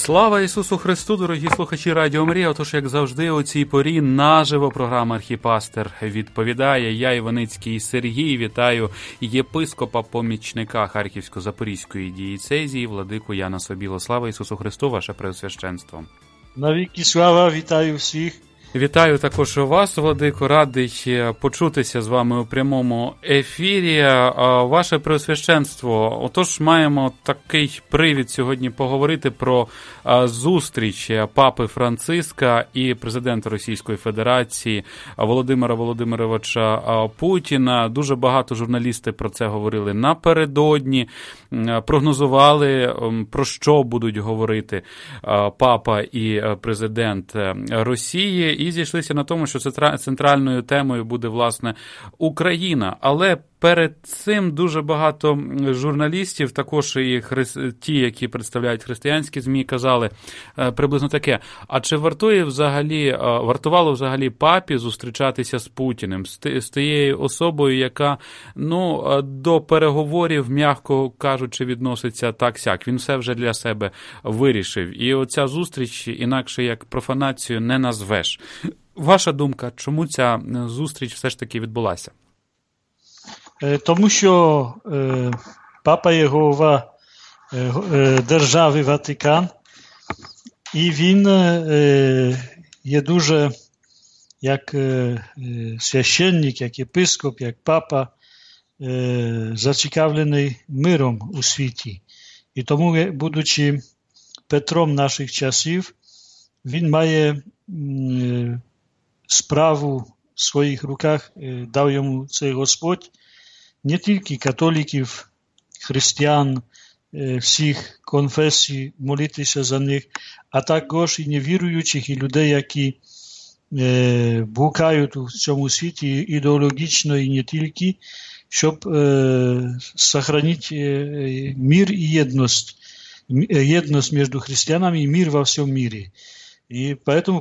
Слава Ісусу Христу, дорогі слухачі Радіо Марія. Отож, як завжди, у цій порі наживо програма «Архіпастир» відповідає. Я, Іваницький Сергій, вітаю єпископа-помічника Харківсько-Запорізької дієцезії, владику Яна Собіло. Слава Ісусу Христу, ваше Преосвященство. Навіки слава, вітаю всіх. Вітаю також вас, владико, радий почутися з вами у прямому ефірі. Ваше Преосвященство, отож маємо такий привід сьогодні поговорити про зустріч Папи Франциска і президента Російської Федерації Володимира Володимировича Путіна. Дуже багато журналісти про це говорили напередодні, прогнозували, про що будуть говорити Папа і президент Росії. І зійшлися на тому, що центральною темою буде, власне, Україна. Але перед цим дуже багато журналістів, також і ті, які представляють християнські ЗМІ, казали приблизно таке: а чи вартувало взагалі Папі зустрічатися з Путіним, з тією особою, яка, до переговорів, м'яко кажучи, відноситься так-сяк. Він все вже для себе вирішив. І оця зустріч інакше як профанацію не назвеш. Ваша думка, чому ця зустріч все ж таки відбулася? Тому що Папа є голова держави Ватикан, і він є дуже, як священник, як єпископ, як папа, зацікавлений миром у світі. І тому, будучи Петром наших часів, він має справу в своїх руках, дав йому цей Господь, не тільки католиків, християн, всіх конфесій, молитися за них, а також і невіруючих, і людей, які блукають у цьому світі ідеологічно і не тільки, щоб сохранити мир і єдність між християнами і мир во всьому мірі. І поэтому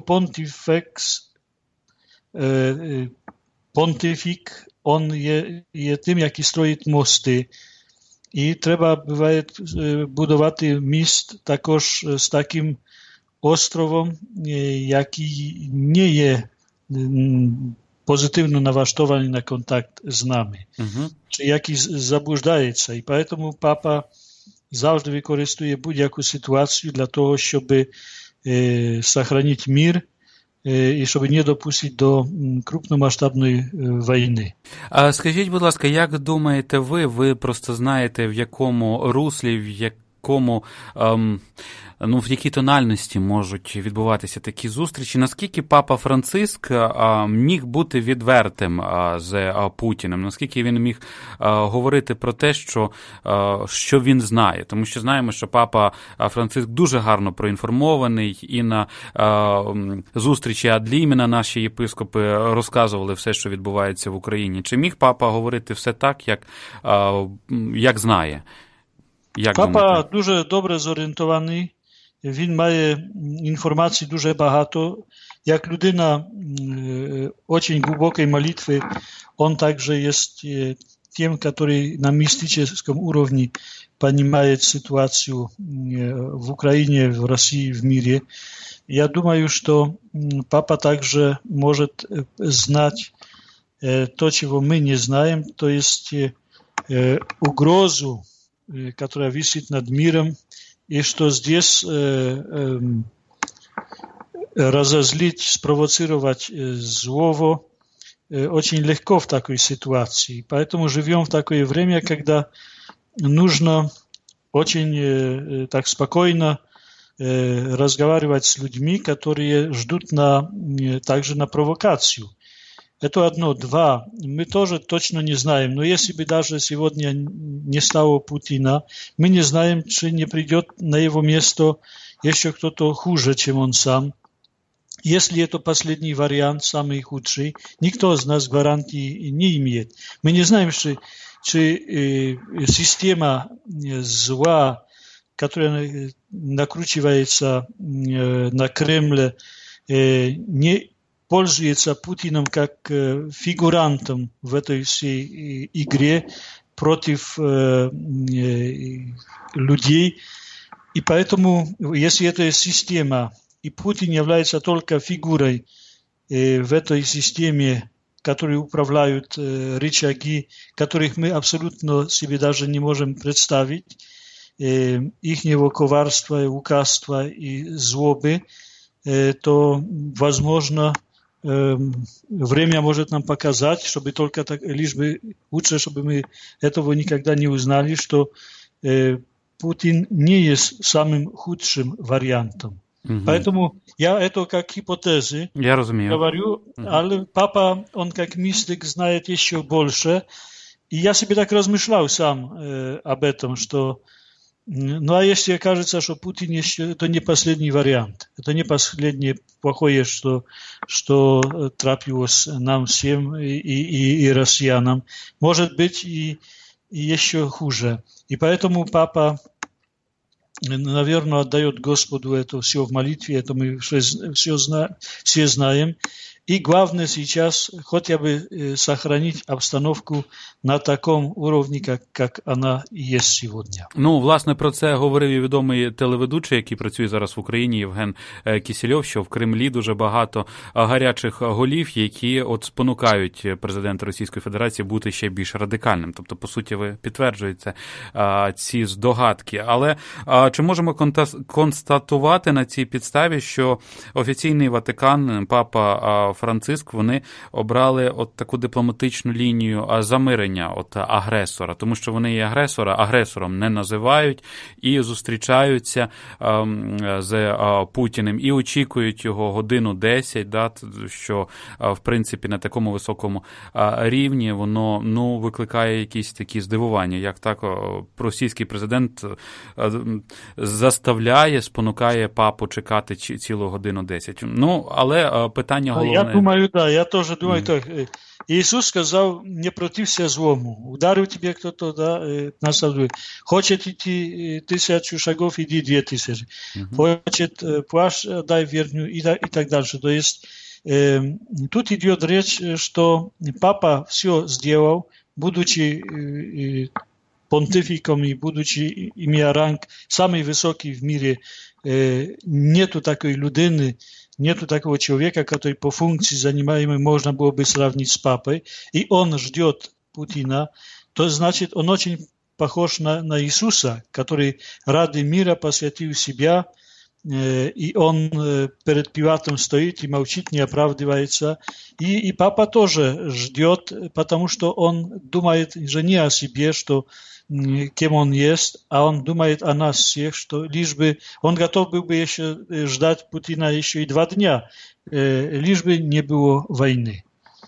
понтифік, он є тим, який строїть мости. І треба буває будувати міст також з таким островом, який не є позитивно налаштований на контакт з нами, чи який заблуждається. І тому Папа завжди використовує будь-яку ситуацію для того, щоб сохранити мир, і щоб не допустити до крупномасштабної війни. А скажіть, будь ласка, як думаєте ви просто знаєте, в якому руслі, в якій тональності можуть відбуватися такі зустрічі? Наскільки Папа Франциск міг бути відвертим з Путіним? Наскільки він міг говорити про те, що він знає? Тому що знаємо, що Папа Франциск дуже гарно проінформований, і на зустрічі Адліміна наші єпископи розказували все, що відбувається в Україні. Чи міг Папа говорити все так, як знає? Папа дуже добре зорієнтований, він має інформації дуже багато. Як людина дуже глибокої молитви, він також є тим, який на містичному рівні розуміє ситуацію в Україні, в Росії, в мире. Я думаю, що Папа також може знати то, чого ми не знаємо, то є угрозу, которая висит над миром, и что здесь разозлить, спровоцировать злого очень легко в такой ситуации. Поэтому живем в такое время, когда нужно очень так спокойно разговаривать с людьми, которые ждут также на провокацию. Это одно. Два. Мы тоже точно не знаем. Но если бы даже сегодня не стало Путина, мы не знаем, чи не придет на его место еще кто-то хуже, чем он сам. Если это последний вариант, самый худший, никто из нас гарантии не имеет. Мы не знаем, чи система зла, которая накручивается на Кремль, не пользуется Путиным как фигурантом в этой всей игре против людей, И поэтому, если это система, и Путин является только фигурой в этой системе, которые управляют рычаги, которых мы абсолютно себе даже не можем представить, ихнего коварства, лукавства и злобы, то, возможно, время может нам показать, чтобы только так, лишь бы лучше, чтобы мы этого никогда не узнали, что Путин не есть самым худшим вариантом. Поэтому я это как гипотезы говорю, але папа, он как мистик знает еще больше. И я себе так размышлял сам об этом, что ну а если окажется, что Путин еще, это не последний вариант, это не последнее плохое, что трапилось нам всем и россиянам, может быть и еще хуже. И поэтому папа, наверное, отдает Господу это все в молитве, это мы все знаем. И главное сейчас хотя бы сохранить обстановку на такому уровні, як вона є сьогодні. Ну, власне, про це говорив і відомий телеведучий, який працює зараз в Україні, Євген Кісельов, що в Кремлі дуже багато гарячих голів, які от спонукають президента Російської Федерації бути ще більш радикальним. Тобто, по суті, ви підтверджуєте ці здогадки. Але чи можемо констатувати на цій підставі, що офіційний Ватикан, папа Франциск, вони обрали от таку дипломатичну лінію замирення от агресора, тому що вони і агресором не називають і зустрічаються з Путіним і очікують його годину 10, да, що в принципі на такому високому рівні воно викликає якісь такі здивування, як так російський президент спонукає папу чекати цілу годину 10. Ну, але питання головне. Я тоже думаю так. Иисус сказал, не протився злому. Ударил тебе кто-то, да, наследуй. Хочет идти 1000 шагов, иди 2000. Хочет плащ, дай верню и так дальше. То есть тут идет речь, что папа все сделал, будучи понтификом и будучи имея ранг самый высокий в мире. Нету такой людины, нету такого человека, который по функции занимаемой можно было бы сравнить с папой, и он ждет Путина, то значит, он очень похож на Иисуса, который ради мира посвятил себя, и он перед Пилатом стоит и молчит, не оправдывается. И папа тоже ждет, потому что он думает же не о себе, что кем он есть, а он думает о нас всех, что лишь бы он готов был бы еще ждать Путина еще и 2 дня, лишь бы не было войны.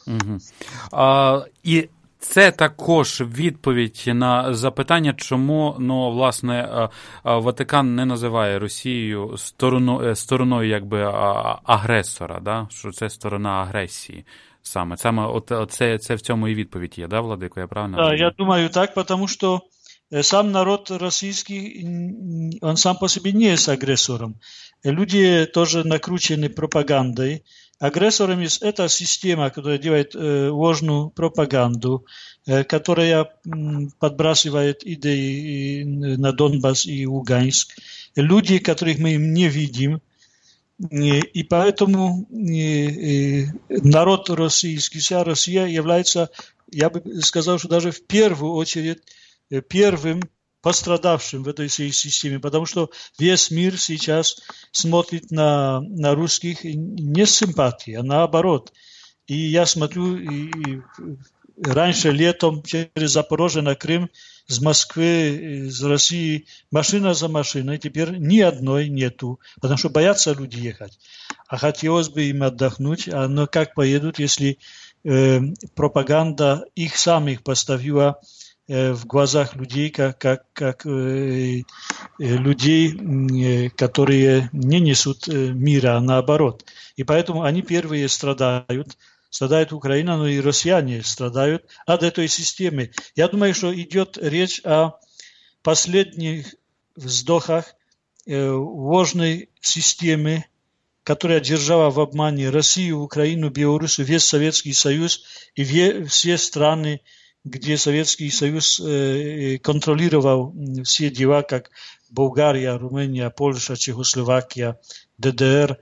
І це також відповідь на запитання, чому, власне, Ватикан не називає Росію стороною якби агресора, да? Що це сторона агресії. Саме це в цьому і відповідь є, да, Владико, я правильно? Да, я думаю так, потому что сам народ российский, он сам по себе не есть агрессором. Люди тоже накручены пропагандой. Агрессором есть эта система, которая делает ложную пропаганду, которая подбрасывает идеи на Донбасс и Луганск. Люди, которых мы не видим. И поэтому народ российский, вся Россия является, я бы сказал, что даже в первую очередь первым пострадавшим в этой всей системе, потому что весь мир сейчас смотрит на русских не с симпатией, а наоборот. И я смотрю, и раньше летом через Запорожье на Крым с Москвы, из России, машина за машиной, теперь ни одной нету, потому что боятся люди ехать. А хотелось бы им отдохнуть, но как поедут, если пропаганда их самих поставила в глазах людей, как людей, которые не несут мира, а наоборот. И поэтому они первые страдают. Страдает Украина, но и россияне страдают от этой системы. Я думаю, что идет речь о последних вздохах ложной системы, которая держала в обмане Россию, Украину, Белоруссию, весь Советский Союз и все страны, где Советский Союз контролировал все дела, как Болгария, Румыния, Польша, Чехословакия, ДДР.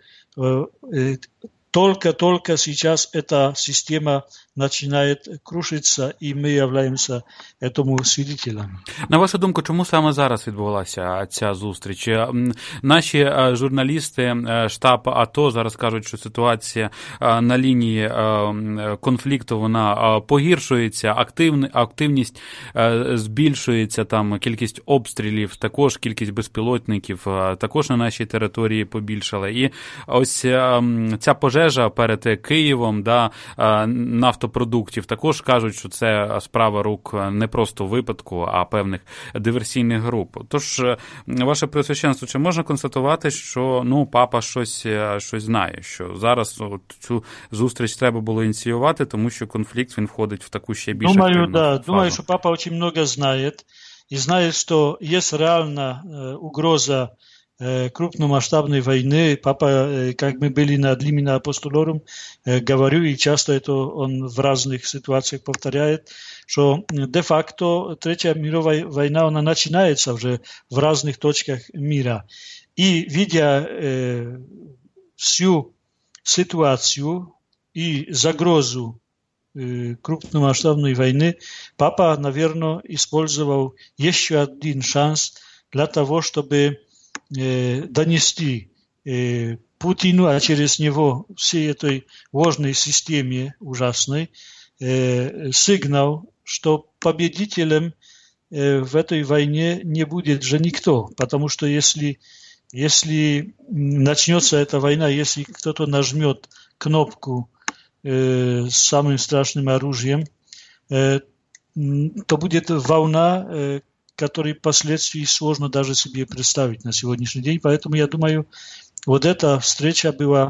Только сейчас эта система начинает крушиться, и мы являемся этому свидетелями. На вашу думку, чому саме зараз відбувалася ця зустріч? Наші журналісти, штаб АТО зараз кажуть, що ситуація на лінії конфлікту, вона погіршується, активність збільшується, там кількість обстрілів, також кількість безпілотників, також на нашій території побільшала. І ось ця пожежа перед Києвом, нафтопродуктів, також кажуть, що це справа рук не просто випадку, а певних диверсійних груп. Тож, ваше Преосвященство, чи можна констатувати, що папа щось знає, що зараз цю зустріч треба було ініціювати, тому що конфлікт, він входить в таку ще більш активну фазу? Думаю, що папа дуже много знає, і знає, що є реальна угроза крупномасштабной войны. Папа, как мы были на Длимина Апостолорум, говорю, и часто это он в разных ситуациях повторяет, что де-факто Третья мировая война, она начинается уже в разных точках мира. И видя всю ситуацию и загрозу крупномасштабной войны, папа, наверное, использовал еще один шанс для того, чтобы донести Путину, а через него всей этой важной системе ужасной, сигнал, что победителем в этой войне не будет же никто. Потому что если начнется эта война, если кто-то нажмет кнопку с самым страшным оружием, то будет волна, которые последствия сложно даже себе представить на сегодняшний день. Поэтому я думаю, вот эта встреча была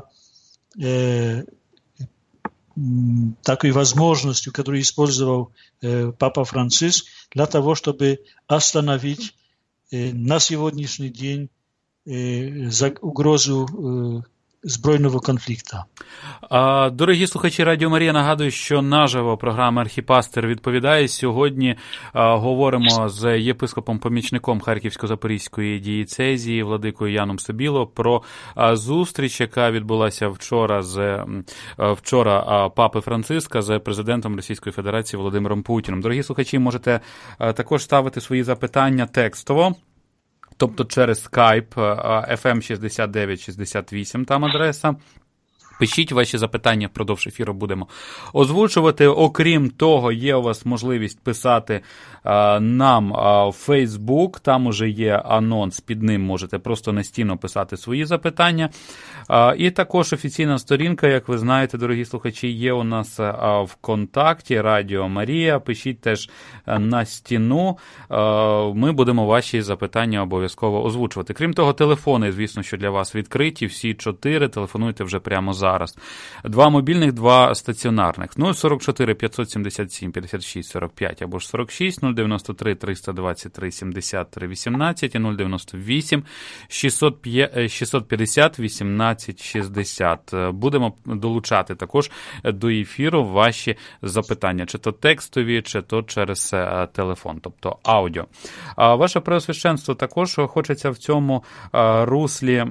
такой возможностью, которую использовал Папа Франциск для того, чтобы остановить на сегодняшний день угрозу збройного конфлікту. Дорогі слухачі Радіо Марія, нагадую, що наживо програма «Архіпастир відповідає». Сьогодні говоримо з єпископом-помічником Харківсько-Запорізької дієцезії владикою Яном Собіло про зустріч, яка відбулася вчора Папи Франциска з президентом Російської Федерації Володимиром Путіним. Дорогі слухачі, можете також ставити свої запитання текстово. Тобто через Skype, FM 6968, там адреса. Пишіть ваші запитання, впродовж ефіру будемо озвучувати. Окрім того, є у вас можливість писати нам в Facebook, там уже є анонс, під ним можете просто настійно писати свої запитання. І також офіційна сторінка, як ви знаєте, дорогі слухачі, є у нас ВКонтакті, Радіо Марія. Пишіть теж на стіну, ми будемо ваші запитання обов'язково озвучувати. Крім того, телефони, звісно, що для вас відкриті, всі 4, телефонуйте вже прямо зараз. 2 мобільних, 2 стаціонарних. 044 577 56 45 або ж 46, 093 323 73 18 і 098 650 18 60. Будемо долучати також до ефіру ваші запитання, чи то текстові, чи то через телефон, тобто аудіо. Ваше Преосвященство, також хочеться в цьому руслі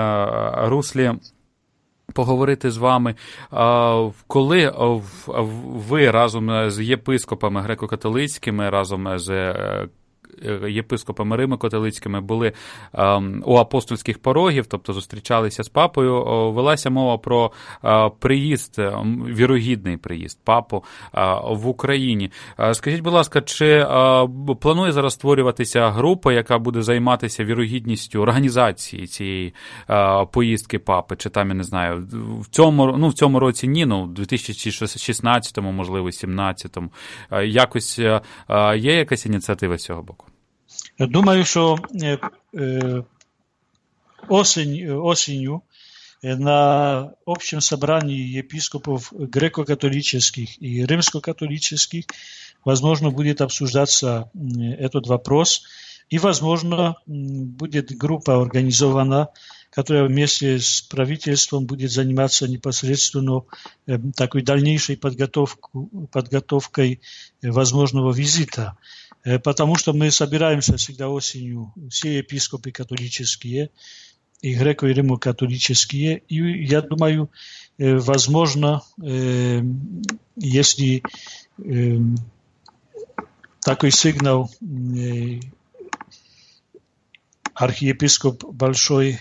поговорити з вами, коли ви разом з єпископами греко-католицькими, разом з єпископами Римо-католицькими були у апостольських порогів, тобто зустрічалися з папою, велася мова про приїзд, вірогідний приїзд папу в Україні. Скажіть, будь ласка, чи планує зараз створюватися група, яка буде займатися вірогідністю організації цієї поїздки папи, чи там, я не знаю, в цьому році ні, в 2016-му, можливо, 2017-му. Якось є якась ініціатива з цього боку? Думаю, що осенью на общем собрании епископов греко-католических и римско-католических, возможно, будет обсуждаться этот вопрос, и, возможно, будет группа организована, которая вместе с правительством будет заниматься непосредственно такой дальнейшей подготовкой возможного визита. потому что мы собираемся всегда осенью, все епископы католические, и греко- и римо-католические, и я думаю, возможно, если такой сигнал архиепископ Большой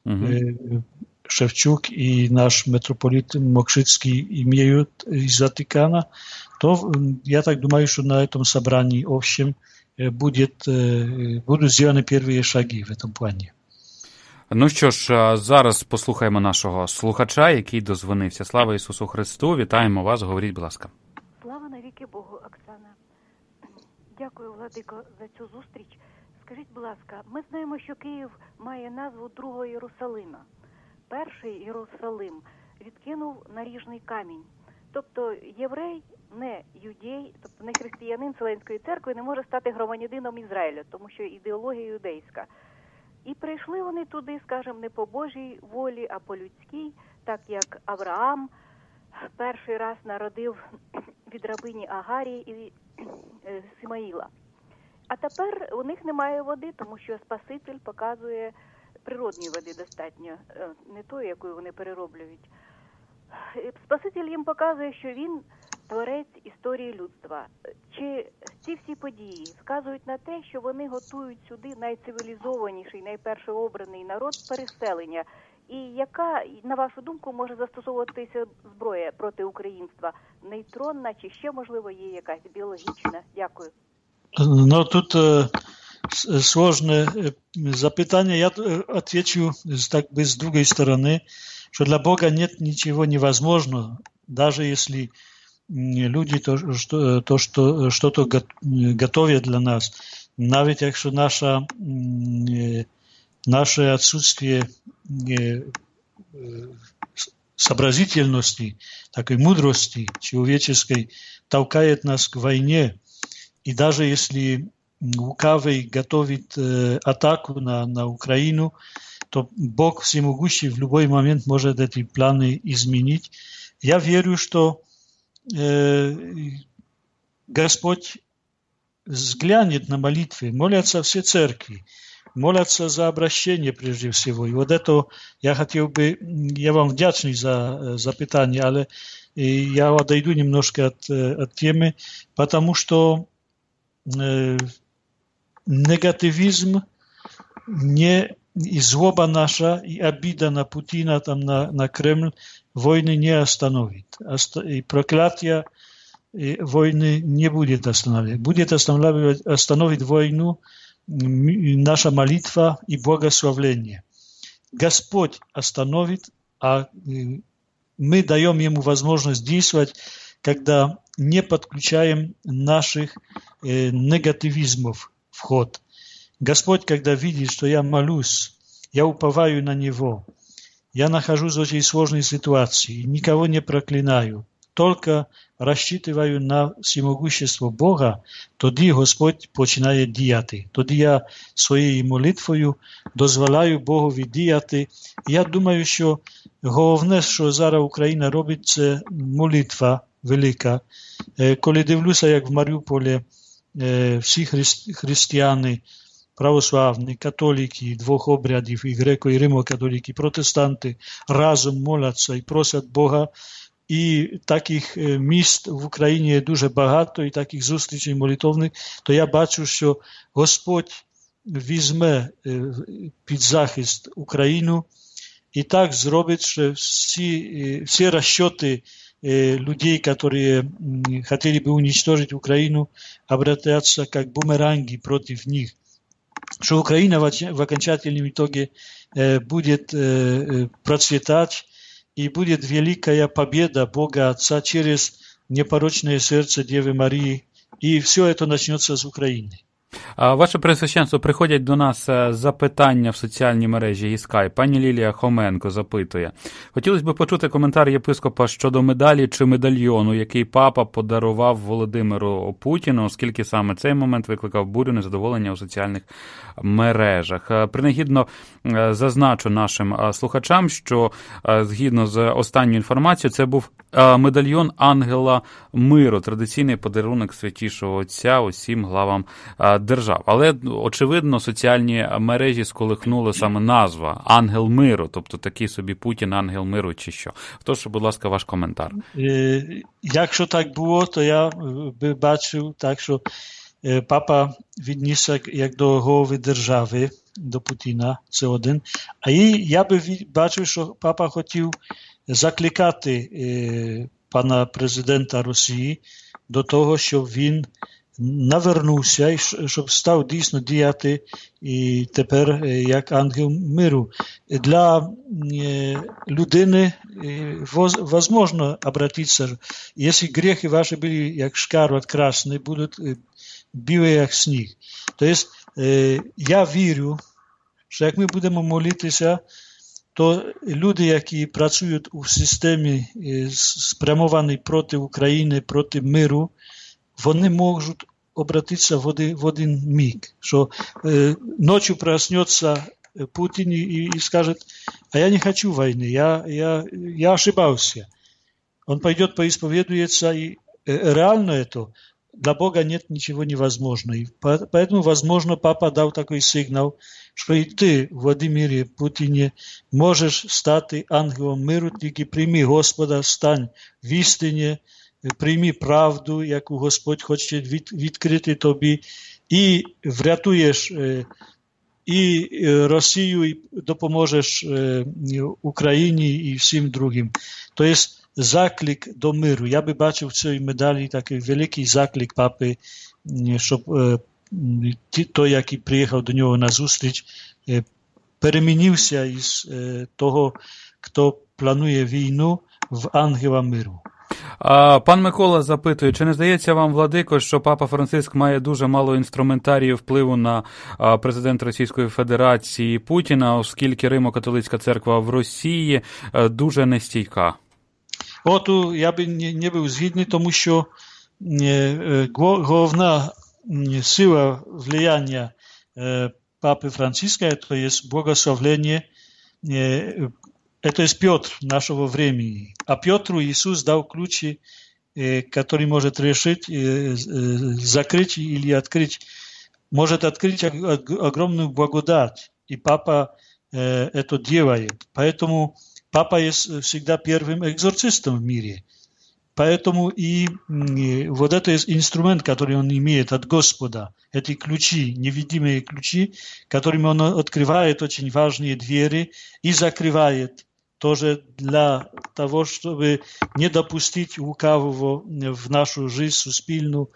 Шевчук и наш митрополит Мокшицкий имеют из Ватикана, то я так думаю, что на этом собрании общем будут сделаны первые шаги в этом плане. Ну що ж, зараз послухаємо нашого слухача, який дозвонився. Слава Ісусу Христу, вітаємо вас, говоріть, будь ласка. Слава навіки Богу, Оксана. Дякую, Владико, за цю зустріч. Скажіть, будь ласка, ми знаємо, що Київ має назву Другого Єрусалима. Перший Єрусалим відкинув наріжний камінь. Тобто єврей, не юдей, тобто не християнин Вселенської церкви не може стати громадянином Ізраїля, тому що ідеологія юдейська. І прийшли вони туди, скажімо, не по Божій волі, а по людській, так як Авраам перший раз народив від рабині Агарії і Ісмаїла. А тепер у них немає води, тому що Спаситель показує природньої води достатньо, не тої, яку вони перероблюють. Спаситель їм показує, що він творець історії людства. Чи ці всі події вказують на те, що вони готують сюди найцивілізованіший, найперший обраний народ переселення? І яка, на вашу думку, може застосовуватися зброя проти українства? Нейтронна чи ще, можливо, є якась біологічна? Дякую. No тут сложное запитание. Я отвечу так бы с другой стороны, что для Бога нет ничего невозможного, даже если люди что-то готовят для нас. Навіть якщо наше отсутствие сообразительности, такой мудрости человеческой толкает нас к войне. И даже если лукавый готовит атаку на Украину, то Бог всемогущий в любой момент может эти планы изменить. Я верю, что Господь взглянет на молитвы, молятся все церкви, молятся за обращение прежде всего. И вот это я хотел бы, я вам вдячный за запитание, але я отойду немножко от темы, потому что негативизм и злоба наша, и обида на Путина, там, на Кремль войны не остановит. И проклятие войны не будет останавливать. Будет остановить войну наша молитва и благословление. Господь остановит, а мы даем Ему возможность действовать, когда не подключаем наших негативизмов в ход. Господь, когда видит, что я молюсь, я уповаю на Него, я нахожусь в очень сложной ситуации, никого не проклинаю, только рассчитываю на всемогущество Бога, тоді Господь починає діяти. Тоді я своєю молитвою дозволяю Богові діяти. Я думаю, що головне, що зараз Україна робить, це молитва велика. Коли дивлюся, як в Маріуполі всі християни, православні, католики, двох обрядів, і греко, і римо-католики, протестанти разом моляться і просять Бога. І таких міст в Україні є дуже багато, і таких зустрічей молитовних, то я бачу, що Господь візьме під захист Україну і так зробить, що всі розчоти людей, которые хотели бы уничтожить Украину, обратятся как бумеранги против них. Что Украина в окончательном итоге будет процветать, и будет великая победа Бога Отца через непорочное сердце Девы Марии. И все это начнется с Украины. Ваше Преосвященство, приходять до нас запитання в соціальній мережі і скайп. Пані Лілія Хоменко запитує. Хотілося б почути коментар єпископа щодо медалі чи медальйону, який папа подарував Володимиру Путіну, оскільки саме цей момент викликав бурю незадоволення у соціальних мережах. Принагідно зазначу нашим слухачам, що згідно з останньою інформацією, це був медальйон Ангела Миру, традиційний подарунок Святішого Отця усім главам держав. Але, очевидно, соціальні мережі сколихнула саме назва «Ангел Миру», тобто такий собі Путін «Ангел Миру» чи що. Тож, будь ласка, ваш коментар. Якщо так було, то я би бачив так, що папа віднісся як до голови держави, до Путіна, це один. А я би бачив, що папа хотів закликати пана президента Росії до того, щоб він навернувся і щоб став дійсно діяти і тепер як ангел миру. Для людини возможно обратиться, якщо грехи ваші були як шкарот красний, будуть білі як сніг. Тобто я вірю, що як ми будемо молитися, то люди, які працюють у системі спрямованій проти України, проти миру, вони можуть обратитися в один миг, що ночью проснется Путин и скажет, а я не хочу войны, я ошибался. Он пойдет, поисповедуется, и реально это, для Бога нет ничего невозможного. И поэтому, возможно, папа дал такой сигнал, что и ты, Владимире Путине, можешь стать ангелом миру, тільки прийми Господа, стань в істині, прийми правду, яку Господь хоче відкрити тобі, і врятуєш і Росію, і допоможеш Україні і всім другим. Тобто заклик до миру. Я би бачив в цій медалі такий великий заклик папи, щоб той, який приїхав до нього на зустріч, перемінився із того, хто планує війну, в ангела миру. Пан Микола запитує, чи не здається вам, владико, що папа Франциск має дуже мало інструментарію впливу на президента Російської Федерації Путіна, оскільки Римо-католицька церква в Росії дуже нестійка? От я би не був згідний, тому що головна сила влияння папы Франциска, это есть благословление, это есть Петр нашего времени. А Петру Иисус дал ключи, который может решить, закрыть или открыть, может открыть огромную благодать. И папа это делает. Поэтому папа есть всегда первым экзорцистом в мире. Поэтому и вот это инструмент, который он имеет от Господа, эти ключи, невидимые ключи, которыми он открывает очень важные двери и закрывает тоже для того, чтобы не допустить лукавого в нашу жизнь суспільну,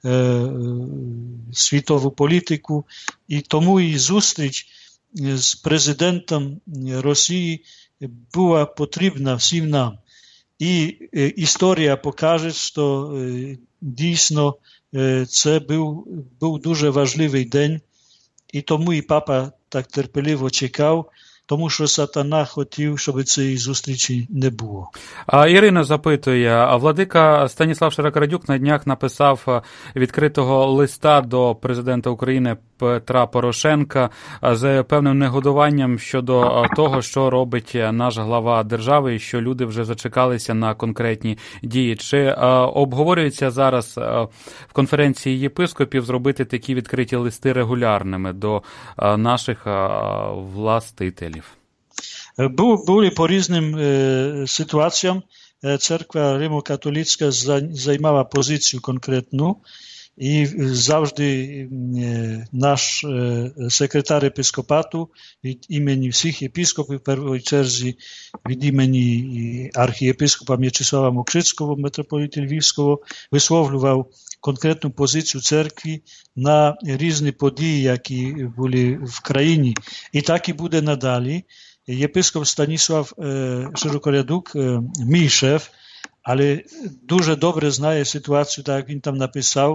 світову політику. І тому і зустріч з президентом Росії була потрібна всім нам. І історія покаже, що дійсно це був дуже важливий день, і тому і папа так терпеливо чекав, тому що сатана хотів, щоб цієї зустрічі не було. Ірина запитує, владика Станіслав Широкорадюк на днях написав відкритого листа до президента України Петра Порошенка з певним негодуванням щодо того, що робить наш глава держави і що люди вже зачекалися на конкретні дії. Чи обговорюється зараз в конференції єпископів зробити такі відкриті листи регулярними до наших властителів? Були по різним ситуаціям. Церква Римо-католицька займала позицію конкретну. І завжди наш секретар епископату від імені всіх єпископів, в першій черзі від імені архієпископа М'ячеслава Мокрицького, митрополита Львівського, висловлював конкретну позицію церкви на різні події, які були в країні. І так і буде надалі. Єпископ Станіслав Широкорядюк, мій шеф, але дуже добре знає ситуацію, так як він там написав,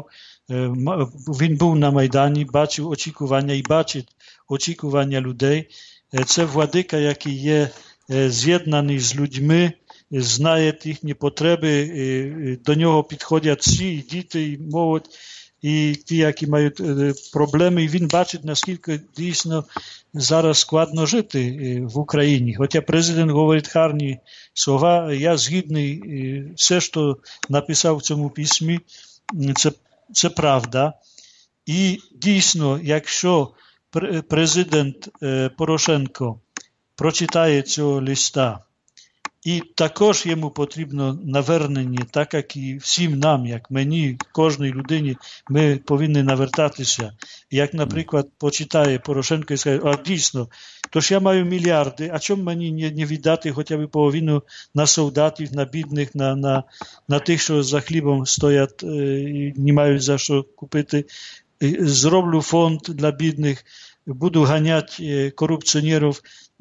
Він був на Майдані, бачив очікування і бачить очікування людей. Це владика, який є з'єднаний з людьми, знає їхні потреби, до нього підходять всі, і діти, і молодь, і ті, які мають проблеми, і він бачить, наскільки дійсно зараз складно жити в Україні. Хоча президент говорить гарні слова, я згідний, все, що написав в цьому письмі, це правда. І дійсно, якщо президент Порошенко прочитає цього листа, і також йому потрібно навернення, так як і всім нам, як мені, кожній людині, ми повинні навертатися. Як, наприклад, почитає Порошенко і скаже, а дійсно, тож я маю мільярди, а чому мені не віддати хоча б половину на солдатів, на бідних, на тих, що за хлібом стоять і не мають за що купити. Зроблю фонд для бідних, буду ганяти корупціонерів,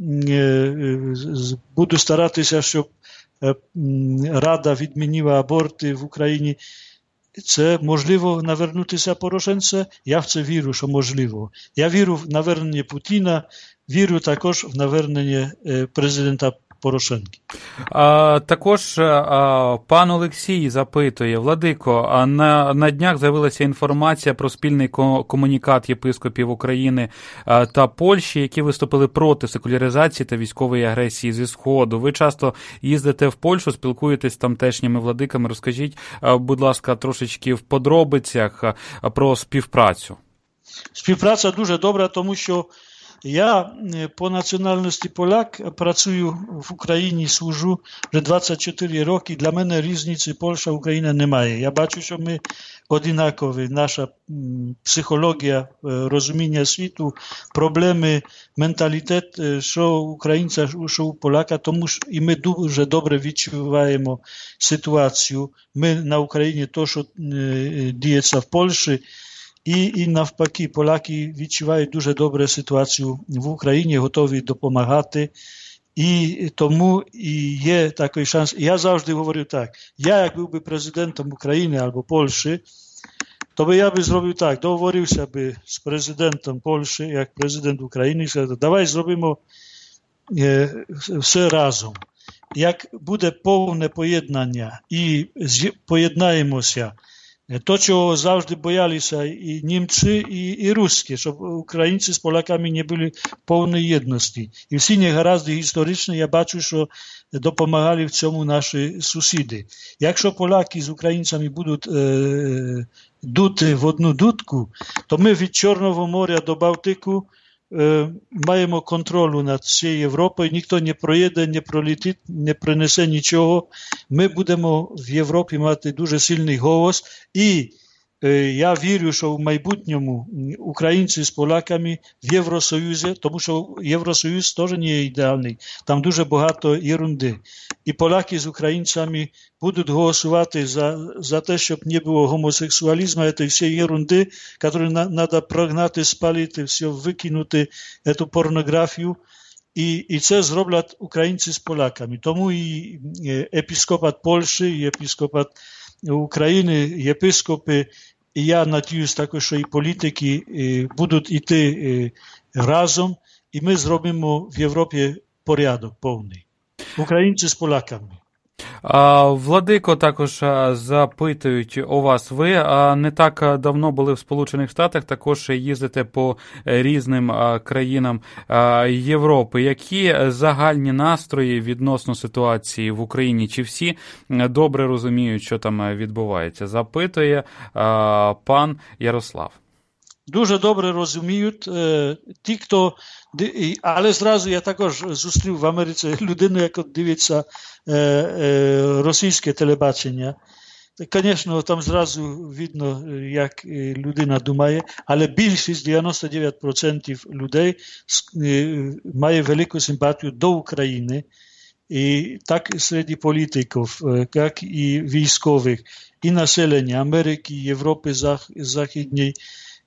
буду старатися, щоб Рада відмінила аборти в Україні. Це можливо навернутися Порошенце? Я в це вірю, що можливо. Я вірю в навернення Путіна, вірю також в навернення президента Порошенки. Також пан Олексій запитує, Владико, на днях з'явилася інформація про спільний комунікат єпископів України та Польщі, які виступили проти секуляризації та військової агресії зі Сходу. Ви часто їздите в Польщу, спілкуєтесь з тамтешніми владиками. Розкажіть, будь ласка, трошечки в подробицях про співпрацю. Співпраця дуже добра, тому що я по національності поляк, працюю в Україні, служу вже 24 роки. Для мене різниці Польща, Україна немає. Я бачу, що ми однакові. Наша психологія, розуміння світу, проблеми, менталітет, що українця, що у поляка, тому що і ми дуже добре відчуваємо ситуацію. Ми на Україні то, що діється в Польщі, і навпаки, поляки відчувають дуже добре ситуацію в Україні, готові допомагати. І тому і є такий шанс. Я завжди говорю так, я як був би президентом України або Польщі, то би я би зробив так, договорився би з президентом Польщі, як президент України, сказав, давай зробимо все разом. Як буде повне поєднання і поєднаємося, to, czego zawsze bojali się i Niemcy, i Ruskie, żeby Ukraińcy z Polakami nie byli pełnej jedności. I wszyscy niegarazdy historyczne, ja baczę, że dopomagali w tym nasi sąsiedzi. Jakщо Polaki z Ukraińcami będą duty w jedną dudku, to my od Czarnego Morza do Bałtyku маємо контролю над всією Європою, ніхто не проїде, не пролетить, не принесе нічого. Ми будемо в Європі мати дуже сильний голос. І я вірю, що в майбутньому українці з поляками в Євросоюзі, тому що Євросоюз теж не є ідеальний, там дуже багато ерунди. І поляки з українцями будуть голосувати за те, щоб не було гомосексуалізму, це всі ерунди, які треба прогнати, спалити, все викинути, цю порнографію. І це зроблять українці з поляками. Тому і епископат Польщі, і епископат України, єпископи, і я надіюсь також, що і політики будуть йти разом, і ми зробимо в Європі порядок повний. Українці з поляками. Владико, також запитують у вас, ви не так давно були в Сполучених Штатах, також їздите по різним країнам Європи. Які загальні настрої відносно ситуації в Україні? Чи всі добре розуміють, що там відбувається? Запитує пан Ярослав. Дуже добре розуміють ті, хто... Але зразу я також зустрів в Америці людину, яка дивиться російське телебачення. Звісно, там зразу видно, як людина думає, але більшість, 99% людей має велику симпатію до України. І так серед політиків, як і військових, і населення Америки, Європи Західній.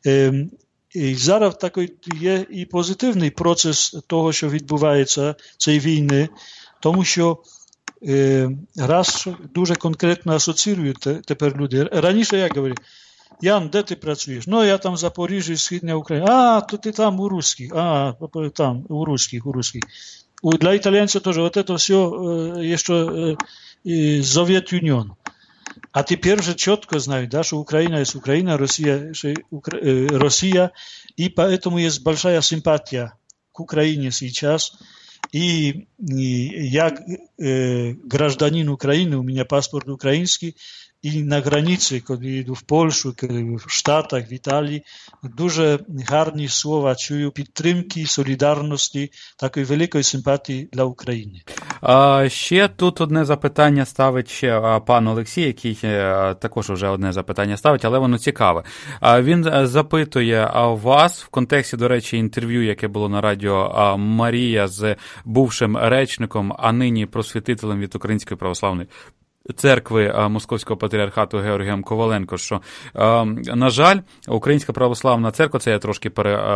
І зараз такий є і позитивний процес того, що відбувається цієї війни, тому що раз дуже конкретно асоціюють тепер люди. Раніше, як говорю, Ян, де ти працюєш? Ну, я там в Запоріжжі, Східна Україна. То ти там у русских. Там, у русских. Для итальянцев тоже вот это все еще Совет Юнион. А теперь же четко знают, да, что Украина есть Украина, Россия, Россия, и поэтому есть большая симпатия к Украине сейчас. И я гражданин Украины, у меня паспорт украинский, і на границі, коли йду в Польщу, в Штатах, в Італії, дуже гарні слова чую підтримки, солідарності, такої великої симпатії для України. Ще тут одне запитання ставить ще пан Олексій, який також вже одне запитання ставить, але воно цікаве. Він запитує вас в контексті, до речі, інтерв'ю, яке було на радіо Марія з бувшим речником, а нині просвітителем від Української православної церкви Московського патріархату Георгієм Коваленко, що, на жаль, Українська православна церква, це я трошки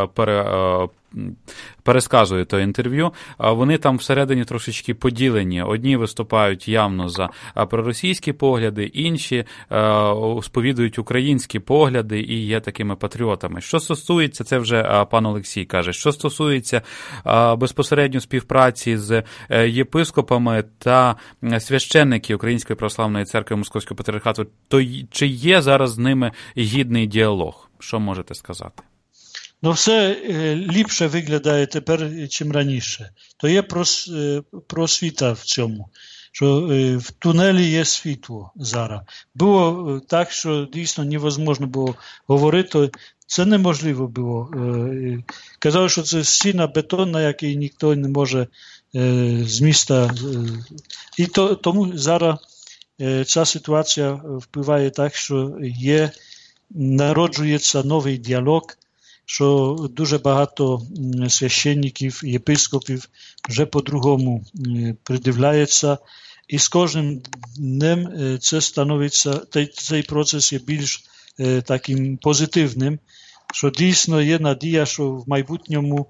пересказую то інтерв'ю, вони там всередині трошечки поділені. Одні виступають явно за проросійські погляди, інші сповідують українські погляди і є такими патріотами. Що стосується, це вже пан Олексій каже, що стосується безпосередньо співпраці з єпископами та священників Української православної церкви Московського патріархату, то чи є зараз з ними гідний діалог? Що можете сказати? No все ліпше виглядає тепер, чим раніше. То є просвіта в цьому, що в тунелі є світло зараз. Було так, що дійсно невозможно було говорити, це неможливо було. Казали, що це стіна бетонна, який ніхто не може з міста. І тому зараз ця ситуація впливає так, що народжується новий діалог, що дуже багато священників, єпископів вже по-другому придивляється, і з кожним днем це становиться, цей процес є більш таким позитивним, що дійсно є надія, що в майбутньому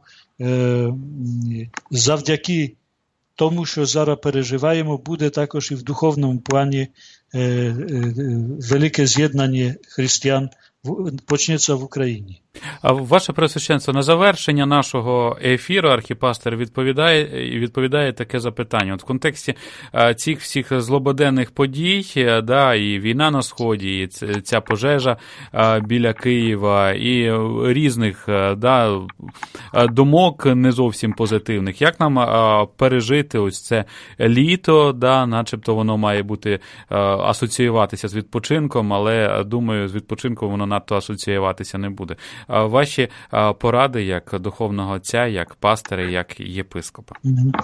завдяки тому, що зараз переживаємо, буде також і в духовному плані велике з'єднання християн почнеться в Україні. Ваше Преосвященство, на завершення нашого ефіру архіпастер відповідає таке запитання. От в контексті цих всіх злободенних подій, і війна на Сході, і ця пожежа біля Києва, і різних думок не зовсім позитивних. Як нам пережити ось це літо, начебто воно має бути асоціюватися з відпочинком, але, думаю, з відпочинком воно надто асоціюватися не буде. Ваші поради як духовного отця, як пастиря, як єпископа?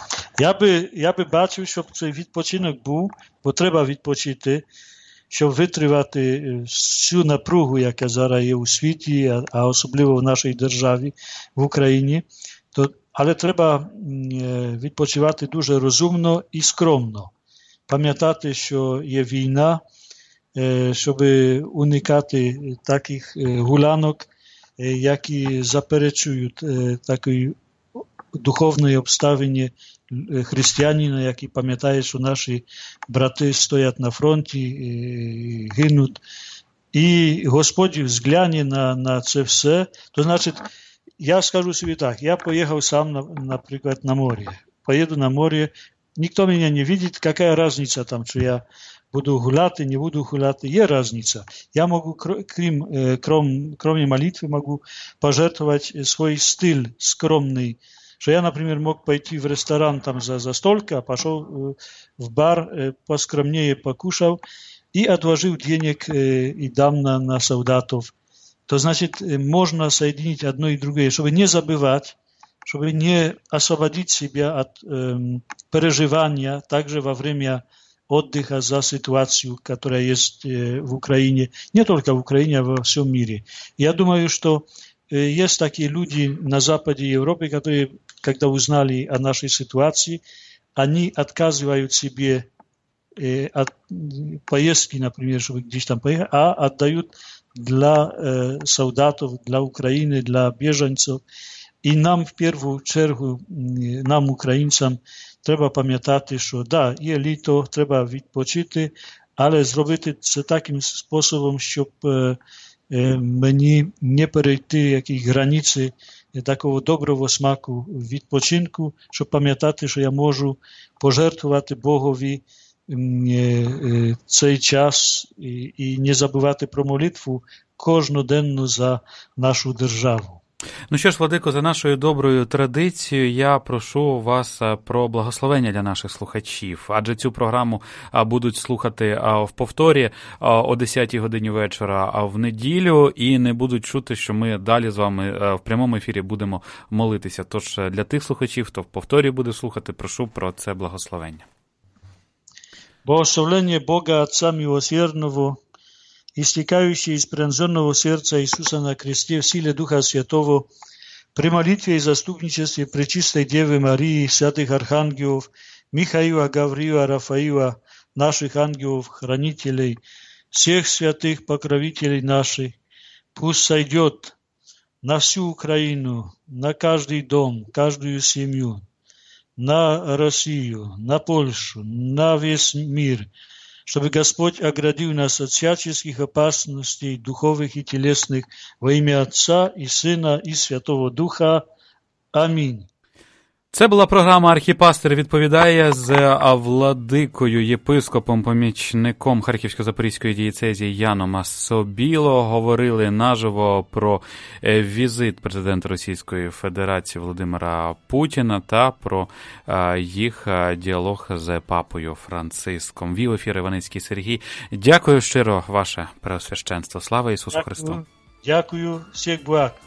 Я би бачив, щоб цей відпочинок був, бо треба відпочити, щоб витримати всю напругу, яка зараз є у світі, а особливо в нашій державі, в Україні. Але треба відпочивати дуже розумно і скромно. Пам'ятати, що є війна, щоб уникати таких гулянок, які заперечують такої духовної обставини християнина, які пам'ятають, що наші брати стоять на фронті, гинуть. І Господь взгляне на це все. То значить, я скажу собі так, я поїхав сам, наприклад, на море. Поїду на море, ніхто мене не бачить, яка різниця там, чи я буду гуляти, не буду гуляти, є різниця. Я можу, крім молитви, можу пожертвувати свій стиль скромний. Що я, наприклад, мог пойти в ресторан там за столик, а пішов в бар, поскромніше покушав і відложив денег і дам на солдатів. То значить, можна соединить одно і друге, щоб не забувати, чтобы не освободить себя от переживания также во время отдыха за ситуацию, которая есть в Украине, не только в Украине, а во всем мире. Я думаю, что есть такие люди на западе Европы, которые, когда узнали о нашей ситуации, они отказывают себе от поездки, например, чтобы где-то там поехать, а отдают для солдатов, для Украины, для беженцев. І нам в першу чергу, нам, українцям, треба пам'ятати, що є літо, треба відпочити, але зробити це таким способом, щоб мені не перейти якісь границі такого доброго смаку відпочинку, щоб пам'ятати, що я можу пожертвувати Богові цей час і не забувати про молитву кожноденно за нашу державу. Ну що ж, Владико, за нашою доброю традицією я прошу вас про благословення для наших слухачів, адже цю програму будуть слухати в повторі о 10 годині вечора в неділю і не будуть чути, що ми далі з вами в прямому ефірі будемо молитися. Тож для тих слухачів, хто в повторі буде слухати, прошу про це благословення. Благословение Бога Отца Милосердного, истекающее из пронзенного сердца Иисуса на кресте в силе Духа Святого, при молитве и заступничестве Пречистой Девы Марии, святых архангелов, Михаила, Гавриила, Рафаила, наших ангелов-хранителей, всех святых покровителей наших, пусть сойдет на всю Украину, на каждый дом, каждую семью, на Россию, на Польшу, на весь мир, чтобы Господь оградил нас от всяческих опасностей, духовных и телесных, во имя Отца и Сына и Святого Духа. Амінь. Це була програма «Архіпастир відповідає» з владикою, єпископом, помічником Харківсько-Запорізької дієцезії Яном Собіло. Говорили наживо про візит президента Російської Федерації Володимира Путіна та про їх діалог з папою Франциском. Вів ефір Іваницький Сергій. Дякую щиро, ваше Преосвященство. Слава Ісусу Христу! Дякую. Всіх благ.